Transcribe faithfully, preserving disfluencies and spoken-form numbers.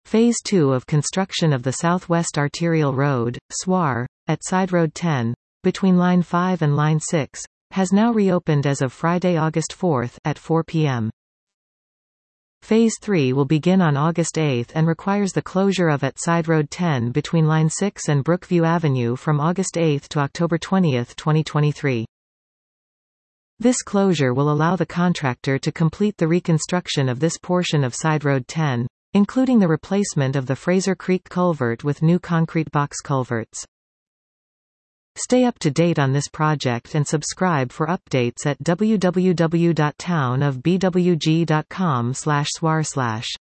Phase two of construction of the Southwest Arterial Road, S W A R, at Side Road ten, between Line five and Line six, has now reopened as of Friday, August fourth, at four p m Phase three will begin on August eighth and requires the closure of at Side Road ten between Line six and Brookview Avenue from August eighth to October twentieth, twenty twenty-three. This closure will allow the contractor to complete the reconstruction of this portion of Side Road ten, including the replacement of the Fraser Creek culvert with new concrete box culverts. Stay up to date on this project and subscribe for updates at w w w dot town of b w g dot com slash s w a r slash